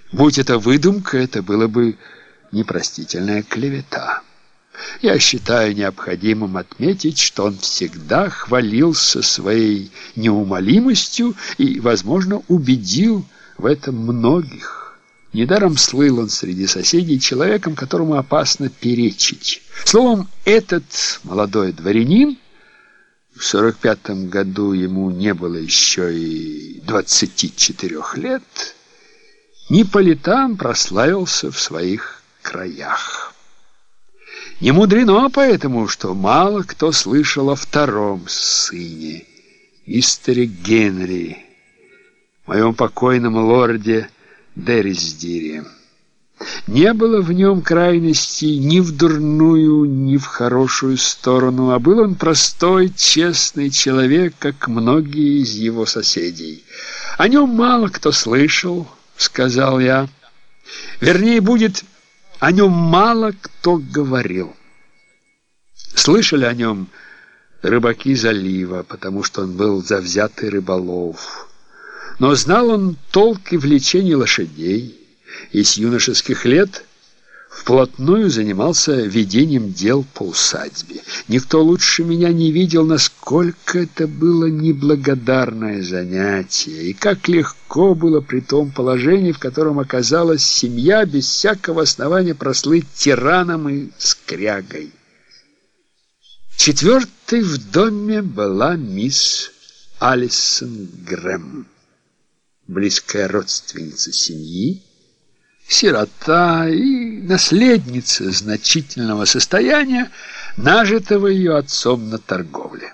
Будь это выдумка, это было бы непростительная клевета. Я считаю необходимым отметить, что он всегда хвалился своей неумолимостью и, возможно, убедил в этом многих. Недаром слыл он среди соседей человеком, которому опасно перечить. Словом, этот молодой дворянин, в 45-м году ему не было еще и 24 лет, не по летам прославился в своих краях. Не мудрено поэтому, что мало кто слышал о втором сыне, мистере Генри, моем покойном лорде Дерисдире. Не было в нем крайностей ни в дурную, ни в хорошую сторону, а был он простой, честный человек, как многие из его соседей. О нем мало кто слышал, сказал я. Вернее, будет, о нем мало кто говорил. Слышали о нем рыбаки залива, потому что он был завзятый рыболов. Но знал он толк и влечение лошадей, и с юношеских лет вплотную занимался ведением дел по усадьбе. Никто лучше меня не видел, насколько это было неблагодарное занятие, и как легко было при том положении, в котором оказалась семья, без всякого основания прослыть тираном и скрягой. Четвертой в доме была мисс Алисон Грэм, близкая родственница семьи, сирота и наследница значительного состояния, нажитого ее отцом на торговле.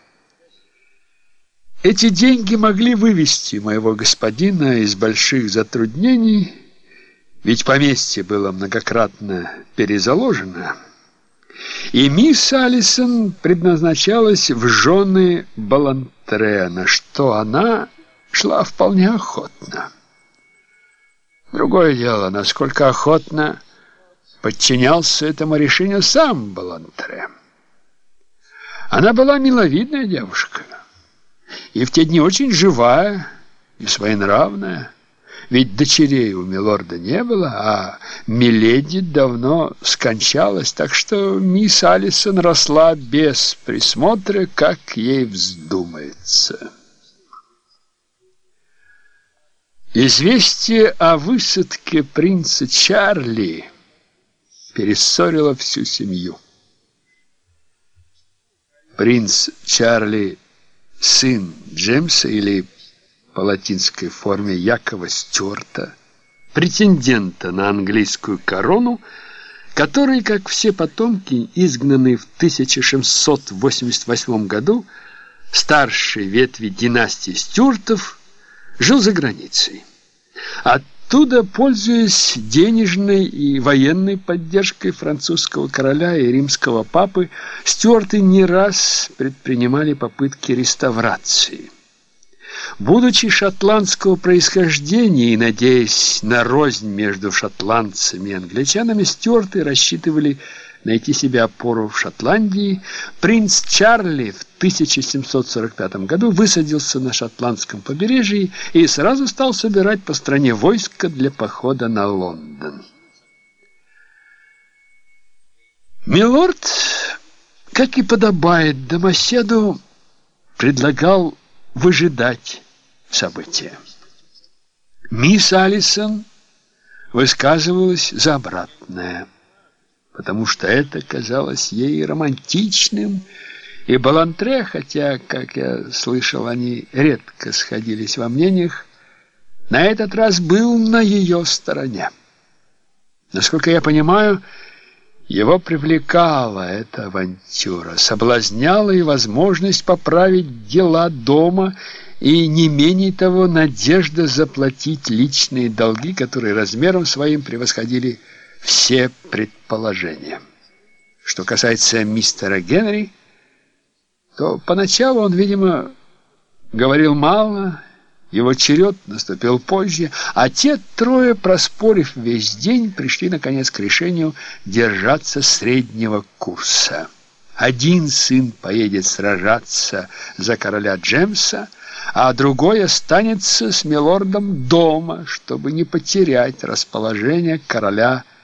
Эти деньги могли вывести моего господина из больших затруднений, ведь поместье было многократно перезаложено, и мисс Алисон предназначалась в жены Баллантре, на что она шла вполне охотно. Другое дело, насколько охотно подчинялся этому решению сам Баллантре. Она была миловидная девушка, и в те дни очень живая и своенравная, ведь дочерей у милорда не было, а миледи давно скончалась, так что мисс Алисон росла без присмотра, как ей вздумается. Известие о высадке принца Чарли перессорило всю семью. Принц Чарли, сын Джеймса, или по латинской форме Якова Стюарта, претендента на английскую корону, который, как все потомки, изгнанный в 1688 году, старшей ветви династии Стюартов, жил за границей. Оттуда, пользуясь денежной и военной поддержкой французского короля и римского папы, Стюарты не раз предпринимали попытки реставрации. Будучи шотландского происхождения и надеясь на рознь между шотландцами и англичанами, Стюарты рассчитывали найти себе опору в Шотландии. Принц Чарли в 1745 году высадился на шотландском побережье и сразу стал собирать по стране войско для похода на Лондон. Милорд, как и подобает домоседу, предлагал выжидать события. Мисс Алисон высказывалась за обратное, потому что это казалось ей романтичным, и Баллантре, хотя, как я слышал, они редко сходились во мнениях, на этот раз был на ее стороне. Насколько я понимаю, его привлекала эта авантюра, соблазняла и возможность поправить дела дома, и не менее того надежда заплатить личные долги, которые размером своим превосходили все предположения. Что касается мистера Генри, то поначалу он, видимо, говорил мало, его черед наступил позже, а те трое, проспорив весь день, пришли наконец к решению держаться среднего курса. Один сын поедет сражаться за короля Джемса, а другой останется с милордом дома, чтобы не потерять расположение короля